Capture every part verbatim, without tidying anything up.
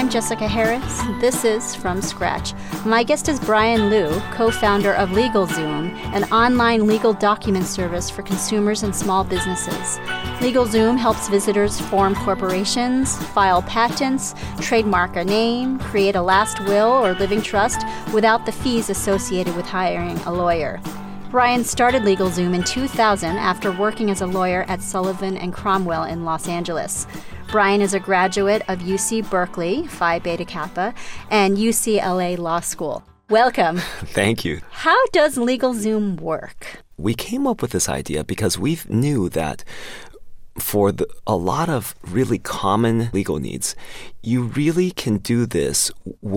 I'm Jessica Harris. This is From Scratch. My guest is Brian Liu, co-founder of LegalZoom, an online legal document service for consumers and small businesses. LegalZoom helps visitors form corporations, file patents, trademark a name, create a last will or living trust without the fees associated with hiring a lawyer. Brian started LegalZoom in two thousand after working as a lawyer at Sullivan and Cromwell in Los Angeles. Brian is a graduate of U C Berkeley, Phi Beta Kappa, and U C L A Law School. Welcome. Thank you. How does LegalZoom work? We came up with this idea because we knew that for the, a lot of really common legal needs, you really can do this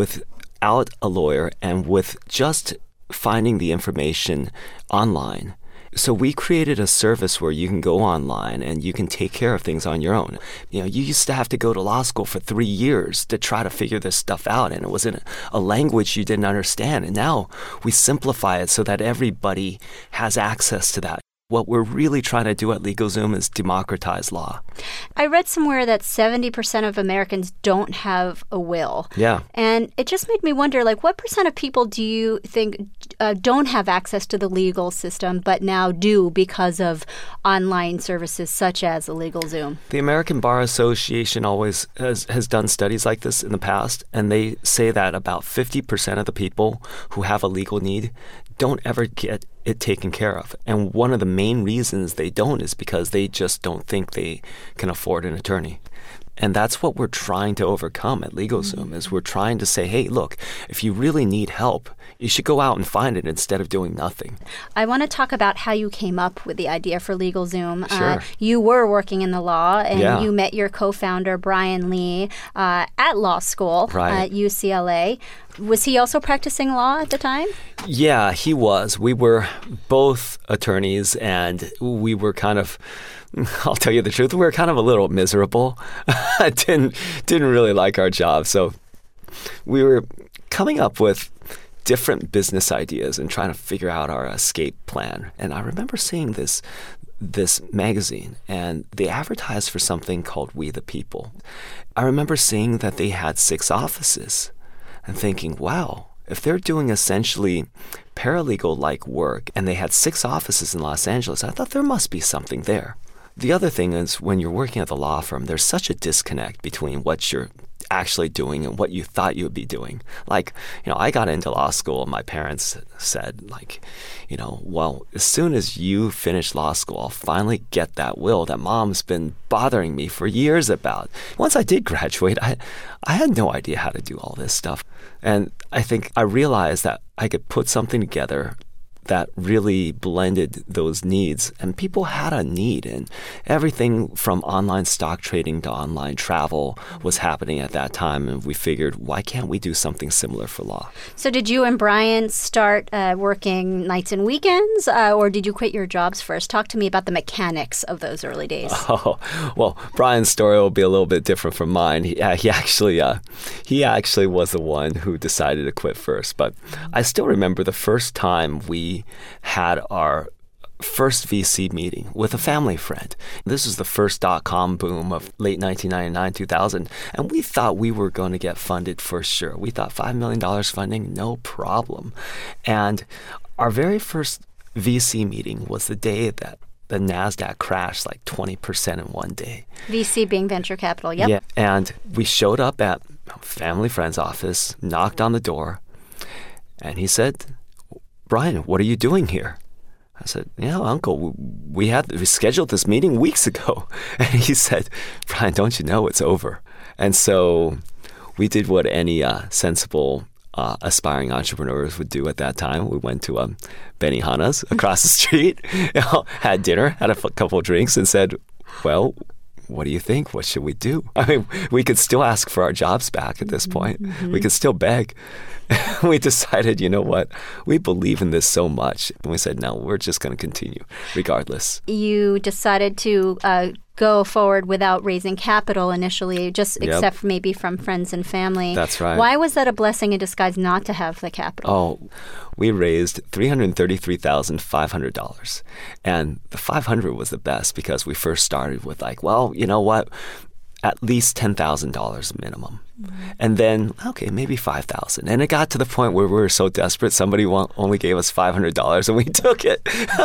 without a lawyer and with just finding the information online. So we created a service where you can go online and you can take care of things on your own. You know, you used to have to go to law school for three years to try to figure this stuff out, and it was in a language you didn't understand. And now we simplify it so that everybody has access to that. What we're really trying to do at LegalZoom is democratize law. I read somewhere that seventy percent of Americans don't have a will. Yeah. And it just made me wonder, like, what percent of people do you think uh, don't have access to the legal system but now do because of online services such as LegalZoom? The American Bar Association always has, has done studies like this in the past, and they say that about fifty percent of the people who have a legal need don't ever get it taken care of. And one of the main reasons they don't is because they just don't think they can afford an attorney. And that's what we're trying to overcome at LegalZoom, mm-hmm. is we're trying to say, hey, look, if you really need help, you should go out and find it instead of doing nothing. I want to talk about how you came up with the idea for LegalZoom. Sure. Uh, you were working in the law, and yeah. you met your co-founder, Brian Lee, uh, at law school right. at U C L A. Was he also practicing law at the time? Yeah, he was. We were both attorneys, and we were kind of, I'll tell you the truth, we were kind of a little miserable. didn't didn't really like our job. So we were coming up with different business ideas and trying to figure out our escape plan. And I remember seeing this this magazine, and they advertised for something called We the People. I remember seeing that they had six offices and thinking, wow, if they're doing essentially paralegal-like work and they had six offices in Los Angeles, I thought there must be something there. The other thing is, when you're working at the law firm, there's such a disconnect between what you're actually doing and what you thought you would be doing. Like, you know, I got into law school and my parents said, like, you know, well, as soon as you finish law school, I'll finally get that will that mom's been bothering me for years about. Once I did graduate, I, I had no idea how to do all this stuff. And I think I realized that I could put something together that really blended those needs. And people had a need. And everything from online stock trading to online travel was happening at that time. And we figured, why can't we do something similar for law? So did you and Brian start uh, working nights and weekends, uh, or did you quit your jobs first? Talk to me about the mechanics of those early days. Oh, well, Brian's story will be a little bit different from mine. He, uh, he actually uh, he actually was the one who decided to quit first. But I still remember the first time we had our first V C meeting with a family friend. This was the first dot-com boom of late nineteen ninety-nine, two thousand, and we thought we were going to get funded for sure. We thought five million dollars funding, no problem. And our very first V C meeting was the day that the NASDAQ crashed like twenty percent in one day. V C being venture capital, yep. Yeah, and we showed up at a family friend's office, knocked on the door, and he said, Brian, what are you doing here? I said, yeah, Uncle, we had we scheduled this meeting weeks ago. And he said, Brian, don't you know it's over? And so we did what any uh, sensible uh, aspiring entrepreneurs would do at that time. We went to um, Benihana's across the street, you know, had dinner, had a f- couple of drinks, and said, well, what do you think? What should we do? I mean, we could still ask for our jobs back at this point. Mm-hmm. We could still beg. We decided, you know what? We believe in this so much. And we said, no, we're just going to continue regardless. You decided to uh, go forward without raising capital initially, just Yep. except maybe from friends and family. That's right. Why was that a blessing in disguise not to have the capital? Oh, we raised three hundred thirty-three thousand five hundred dollars. And the five hundred was the best because we first started with like, well, you know what? at least ten thousand dollars minimum. Mm-hmm. And then, okay, maybe five thousand dollars. And it got to the point where we were so desperate, somebody wa- only gave us five hundred dollars and we took it.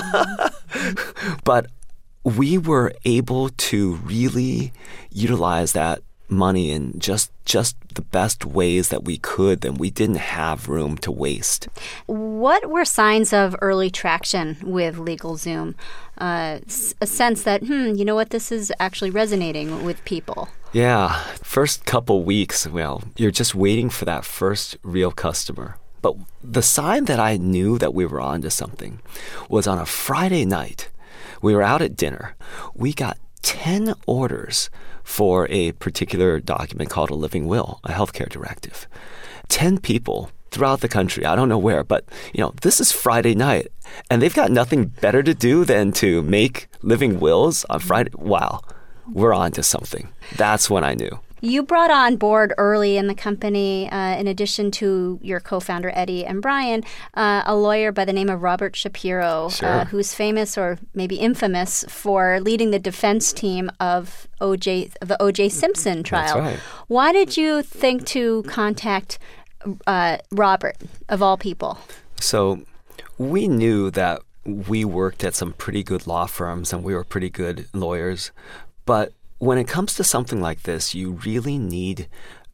Mm-hmm. But we were able to really utilize that money in just just the best ways that we could, then we didn't have room to waste. What were signs of early traction with LegalZoom? Uh, a sense that, hmm, you know what, this is actually resonating with people. Yeah. First couple weeks, well, you're just waiting for that first real customer. But the sign that I knew that we were onto something was on a Friday night. We were out at dinner. We got ten orders for a particular document called a living will, a healthcare directive. ten people throughout the country, I don't know where, but you know, this is Friday night, and they've got nothing better to do than to make living wills on Friday. Wow, we're on to something. That's when I knew. You brought on board early in the company, uh, in addition to your co-founder, Eddie and Brian, uh, a lawyer by the name of Robert Shapiro, sure. uh, who's famous or maybe infamous for leading the defense team of O J, the O J Simpson trial. That's right. Why did you think to contact uh, Robert, of all people? So we knew that we worked at some pretty good law firms and we were pretty good lawyers, but when it comes to something like this, you really need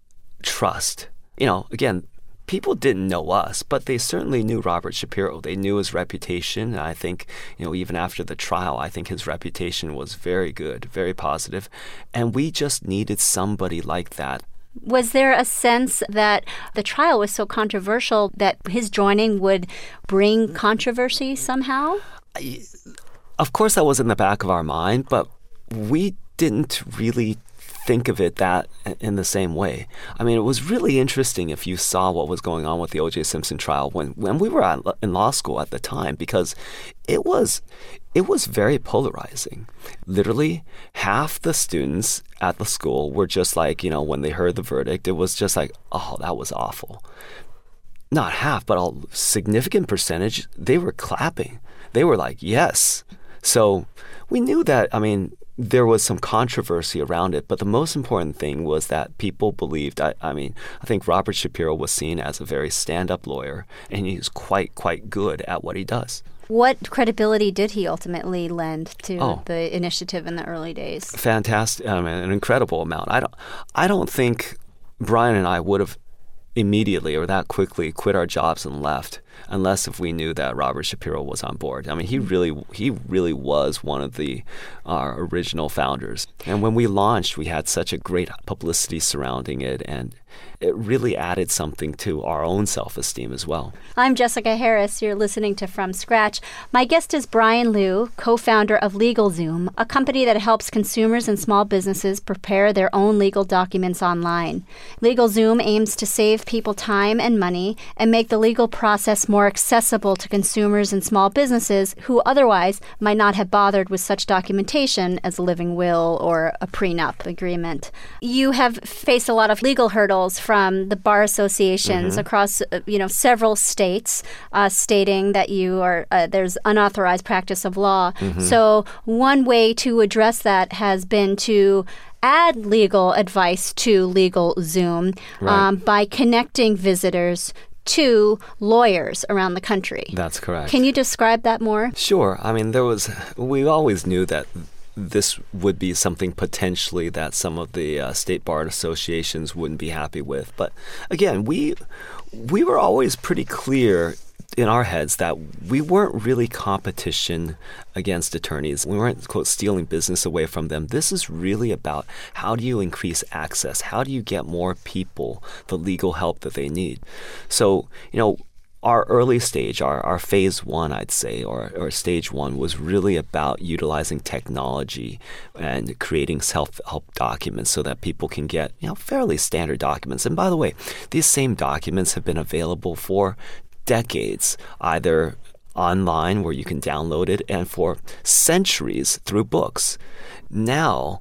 trust. You know, again, people didn't know us, but they certainly knew Robert Shapiro. They knew his reputation. I think, you know, even after the trial, I think his reputation was very good, very positive. And we just needed somebody like that. Was there a sense that the trial was so controversial that his joining would bring controversy somehow? I, of course, that was in the back of our mind, but we didn't really think of it that in the same way. I mean, it was really interesting if you saw what was going on with the O J Simpson trial when, when we were at, in law school at the time, because it was it was very polarizing. Literally, half the students at the school were just like, you know, when they heard the verdict, it was just like, oh, that was awful. Not half, but a significant percentage, they were clapping. They were like, yes. So we knew that, I mean, there was some controversy around it, but the most important thing was that people believed, I, I mean, I think Robert Shapiro was seen as a very stand-up lawyer, and he's quite, quite good at what he does. What credibility did he ultimately lend to oh, the initiative in the early days? Fantastic, I mean, an incredible amount. I don't, I don't think Brian and I would have immediately or that quickly quit our jobs and left unless if we knew that Robert Shapiro was on board. I mean, he really he really was one of the our original founders. And when we launched, we had such a great publicity surrounding it, and it really added something to our own self-esteem as well. I'm Jessica Harris. You're listening to From Scratch. My guest is Brian Liu, co-founder of LegalZoom, a company that helps consumers and small businesses prepare their own legal documents online. LegalZoom aims to save people time and money and make the legal process more accessible to consumers and small businesses who otherwise might not have bothered with such documentation as a living will or a prenup agreement. You have faced a lot of legal hurdles from the bar associations mm-hmm. across, uh, you know, several states, uh, stating that you are uh, there's unauthorized practice of law. Mm-hmm. So one way to address that has been to add legal advice to LegalZoom right. um, by connecting visitors to lawyers around the country. That's correct. Can you describe that more? Sure. I mean, there was we always knew that this would be something potentially that some of the uh, state bar associations wouldn't be happy with. But again, we we were always pretty clear in our heads that we weren't really competition against attorneys. We weren't, quote, stealing business away from them. This is really about how do you increase access? How do you get more people the legal help that they need? So, you know, our early stage, our, our phase one, I'd say, or, or stage one was really about utilizing technology and creating self-help documents so that people can get, you know, fairly standard documents. And by the way, these same documents have been available for decades, either online where you can download it and for centuries through books. Now,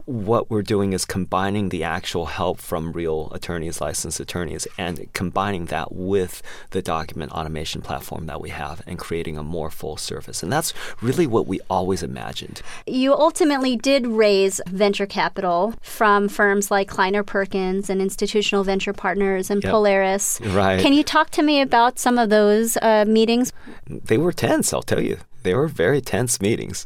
what we're doing is combining the actual help from real attorneys, licensed attorneys, and combining that with the document automation platform that we have and creating a more full service. And that's really what we always imagined. You ultimately did raise venture capital from firms like Kleiner Perkins and Institutional Venture Partners and Yep. Polaris. Right. Can you talk to me about some of those uh, meetings? They were tense, I'll tell you. They were very tense meetings.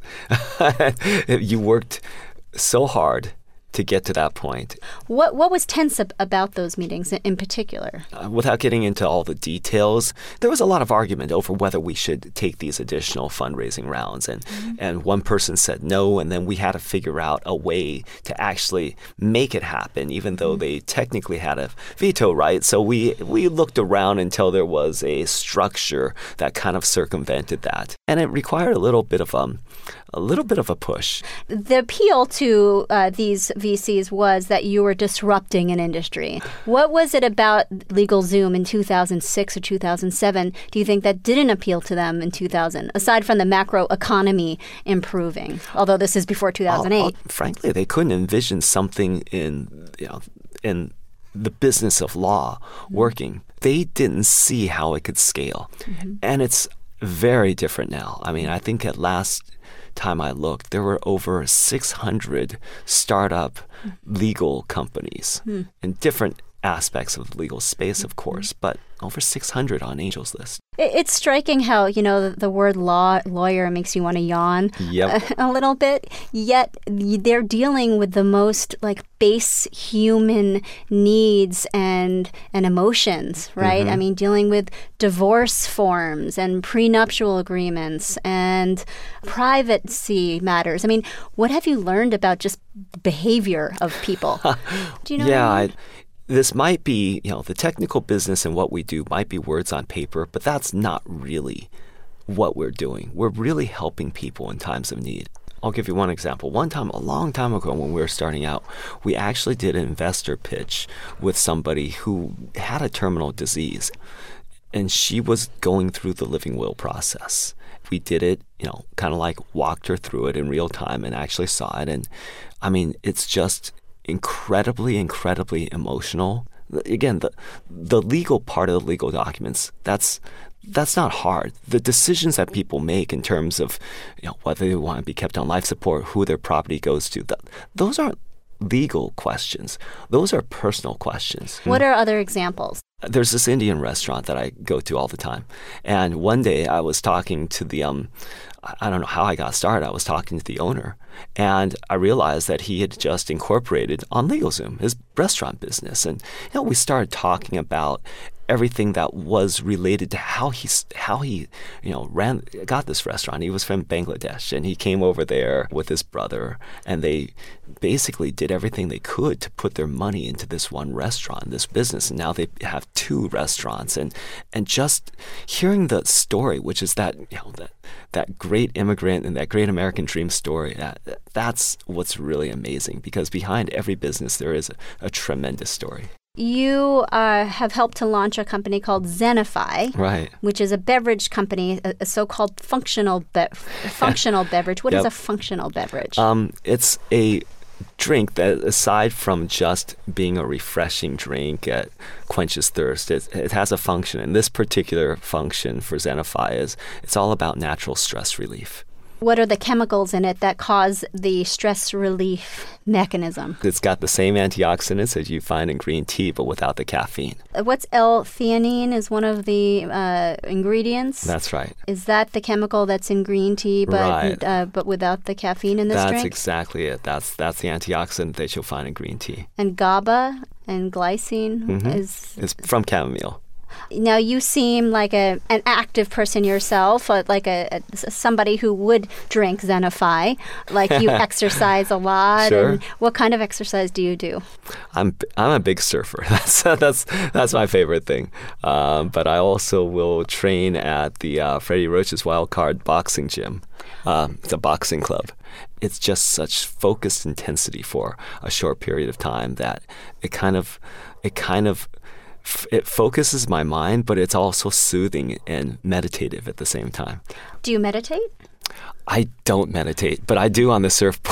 You worked so hard to get to that point. What what was tense ab- about those meetings in, in particular? Uh, without getting into all the details, there was a lot of argument over whether we should take these additional fundraising rounds. And, mm-hmm. and one person said no, and then we had to figure out a way to actually make it happen, even though mm-hmm. they technically had a veto right. So we, we looked around until there was a structure that kind of circumvented that. And it required a little bit of um, a little bit of a push. The appeal to uh, these V Cs was that you were disrupting an industry. What was it about LegalZoom in two thousand six or two thousand seven, do you think, that didn't appeal to them in two thousand, aside from the macro economy improving, although this is before two thousand eight? Uh, uh, frankly, they couldn't envision something in, you know, in the business of law mm-hmm. working. They didn't see how it could scale. Mm-hmm. And it's very different now. I mean, I think at last time I looked, there were over six hundred startup mm. legal companies mm. in different aspects of the legal space, of course, but over six hundred on Angel's List. It's striking how, you know, the, the word law lawyer makes you want to yawn yep. a, a little bit, yet they're dealing with the most like base human needs and and emotions, right? Mm-hmm. I mean, dealing with divorce forms and prenuptial agreements and privacy matters. I mean, what have you learned about just behavior of people? Do you know yeah, what I mean? I, This might be, you know, the technical business and what we do might be words on paper, but that's not really what we're doing. We're really helping people in times of need. I'll give you one example. One time, a long time ago when we were starting out, we actually did an investor pitch with somebody who had a terminal disease, and she was going through the living will process. We did it, you know, kind of like walked her through it in real time and actually saw it. And I mean, it's just incredibly, incredibly emotional. Again, the the legal part of the legal documents, that's that's not hard. The decisions that people make in terms of, you know, whether they want to be kept on life support, who their property goes to, that, those aren't legal questions. Those are personal questions. What are other examples? There's this Indian restaurant that I go to all the time. And one day I was talking to the, um, I don't know how I got started. I was talking to the owner, and I realized that he had just incorporated on LegalZoom, his restaurant business. And, you know, we started talking about everything that was related to how he, how he, you know, ran, got this restaurant. He was from Bangladesh, and he came over there with his brother, and they basically did everything they could to put their money into this one restaurant, this business. And now they have two restaurants. And, and just hearing the story, which is that, you know, that, that great immigrant and that great American dream story, that, that's what's really amazing, because behind every business, there is a, a tremendous story. You uh, have helped to launch a company called Zenify, right, which is a beverage company, a, a so-called functional be- functional beverage. What yep. is a functional beverage? Um, it's a drink that, aside from just being a refreshing drink that quenches thirst, it, it has a function. And this particular function for Zenify is it's all about natural stress relief. What are the chemicals in it that cause the stress relief mechanism? It's got the same antioxidants as you find in green tea, but without the caffeine. What's L-theanine is one of the uh, ingredients? That's right. Is that the chemical that's in green tea, but right. uh, but without the caffeine in this that's drink? That's exactly it. That's that's the antioxidant that you'll find in green tea. And GABA and glycine mm-hmm. is... It's from chamomile. Now, you seem like a an active person yourself, uh, like a, a somebody who would drink Zenify. Like you exercise a lot. Sure. And what kind of exercise do you do? I'm I'm a big surfer. That's that's that's my favorite thing. Um, but I also will train at the uh, Freddie Roach's Wild Card Boxing Gym. Um, it's a boxing club. It's just such focused intensity for a short period of time that it kind of it kind of. It focuses my mind, but it's also soothing and meditative at the same time. Do you meditate? I don't meditate, but I do on the surfboard.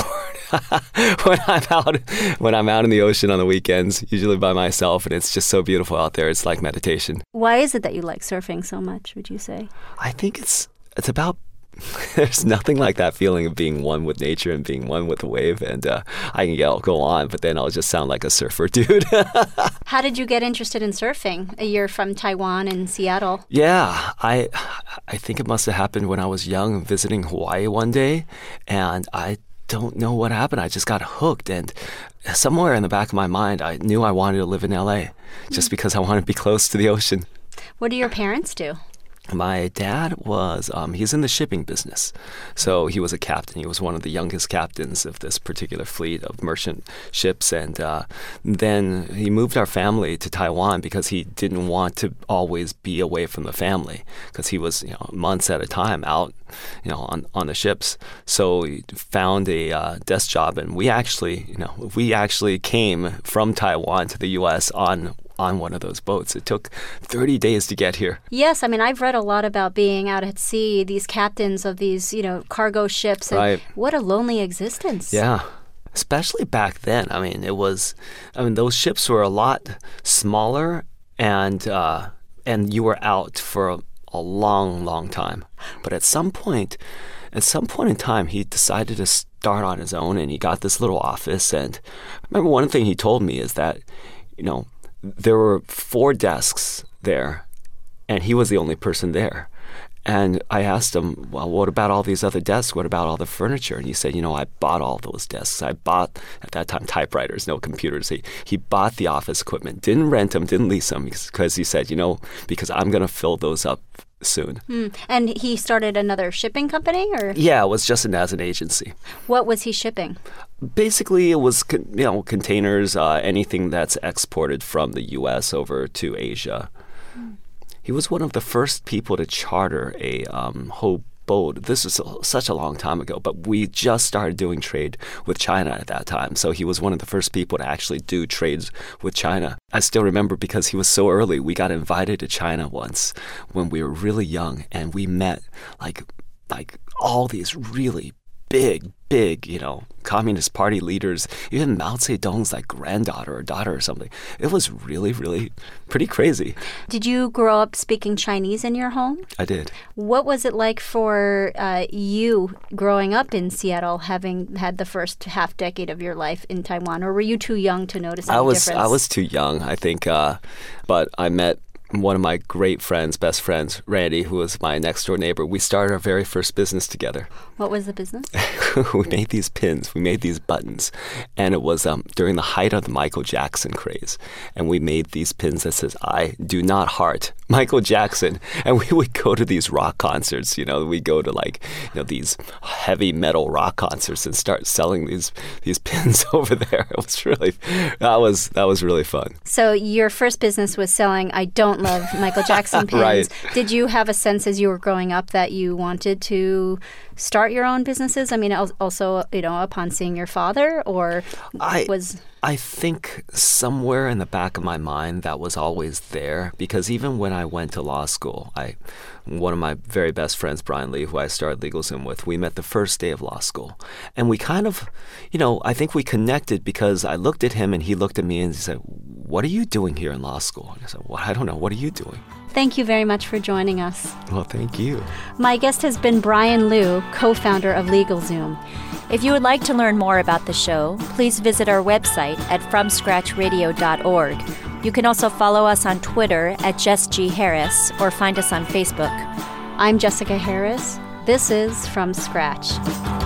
when I'm out when I'm out in the ocean on the weekends, usually by myself, and it's just so beautiful out there. It's like meditation. Why is it that you like surfing so much, would you say? I think it's it's about there's nothing like that feeling of being one with nature and being one with the wave. And uh, I can yell, go on, but then I'll just sound like a surfer dude. How did you get interested in surfing? You're from Taiwan and Seattle. Yeah, I I think it must have happened when I was young, visiting Hawaii one day, and I don't know what happened. I just got hooked, and somewhere in the back of my mind, I knew I wanted to live in L A just because I wanted to be close to the ocean. What do your parents do? My dad was, um, he's in the shipping business. So he was a captain. He was one of the youngest captains of this particular fleet of merchant ships. And uh, then he moved our family to Taiwan because he didn't want to always be away from the family, because he was, you know, months at a time out, you know, on, on the ships. So he found a uh, desk job, and we actually, you know, we actually came from Taiwan to the U S on on one of those boats. It took thirty days to get here. Yes, I mean, I've read a lot about being out at sea, these captains of these, you know, cargo ships. And right. What a lonely existence. Yeah. Especially back then. I mean, it was, I mean, those ships were a lot smaller, and uh, and you were out for a, a long, long time. But at some point, at some point in time, he decided to start on his own, and he got this little office. And I remember one thing he told me is that, you know, there were four desks there, and he was the only person there. And I asked him, well, what about all these other desks? What about all the furniture? And he said, you know, I bought all those desks. I bought, at that time, typewriters, no computers. He, he bought the office equipment, didn't rent them, didn't lease them, because he said, you know, because I'm going to fill those up soon. Hmm. And he started another shipping company, or? Yeah, it was just an, as an agency. What was he shipping? Basically, it was, you know, containers, uh, anything that's exported from the U S over to Asia. Hmm. He was one of the first people to charter a um, whole boat. This was such a long time ago, but we just started doing trade with China at that time. So he was one of the first people to actually do trades with China. I still remember, because he was so early, we got invited to China once when we were really young, and we met like like all these really big, big, you know, Communist Party leaders, even Mao Zedong's like granddaughter or daughter or something. It was really, really pretty crazy. Did you grow up speaking Chinese in your home? I did. What was it like for uh, you growing up in Seattle, having had the first half decade of your life in Taiwan? Or were you too young to notice any I was, difference? I was too young, I think. Uh, but I met one of my great friends, best friends, Randy, who was my next door neighbor. We started our very first business together. What was the business? We made these pins. We made these buttons. And it was um, during the height of the Michael Jackson craze. And we made these pins that says, I do not heart Michael Jackson. And we would go to these rock concerts. You know, we go to like, you know, these heavy metal rock concerts and start selling these these pins over there. It was really, that was, that was really fun. So your first business was selling I Don't Love Michael Jackson pins. Right. Did you have a sense as you were growing up that you wanted to start your own businesses? I mean, also, you know, upon seeing your father, or I, was... I think somewhere in the back of my mind that was always there, because even when I went to law school, I, one of my very best friends, Brian Lee, who I started LegalZoom with, we met the first day of law school. And we kind of, you know, I think we connected because I looked at him and he looked at me and he said, what are you doing here in law school? And I said, well, I don't know. What are you doing? Thank you very much for joining us. Well, thank you. My guest has been Brian Liu, co-founder of LegalZoom. If you would like to learn more about the show, please visit our website at from scratch radio dot org. You can also follow us on Twitter at Jess G. Harris or find us on Facebook. I'm Jessica Harris. This is From Scratch.